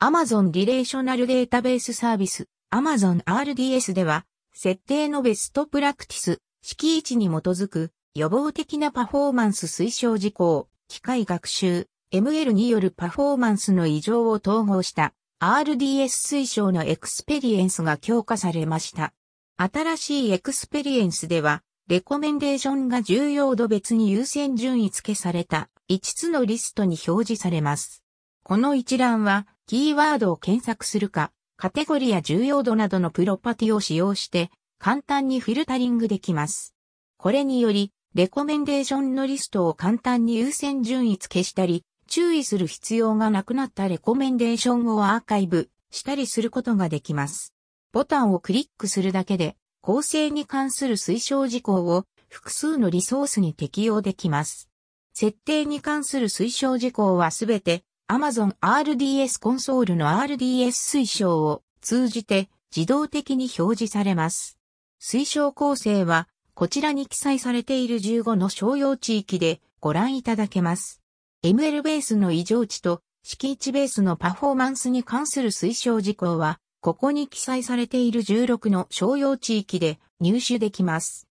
Amazon リレーショナルデータベースサービス Amazon RDS では、設定のベストプラクティス、式位置に基づく予防的なパフォーマンス推奨事項、機械学習、ML によるパフォーマンスの異常を統合した RDS 推奨のエクスペリエンスが強化されました。新しいエクスペリエンスでは、レコメンデーションが重要度別に優先順位付けされた5つのリストに表示されます。この一覧は、キーワードを検索するか、カテゴリや重要度などのプロパティを使用して、簡単にフィルタリングできます。これにより、レコメンデーションのリストを簡単に優先順位付けしたり、注意する必要がなくなったレコメンデーションをアーカイブしたりすることができます。ボタンをクリックするだけで、構成に関する推奨事項を複数のリソースに適用できます。設定に関する推奨事項はすべて Amazon RDS コンソールの RDS 推奨を通じて自動的に表示されます。推奨構成はこちらに記載されている15の商用地域でご覧いただけます。ML ベースの異常値と式位置ベースのパフォーマンスに関する推奨事項はここに記載されている16の商用地域で入手できます。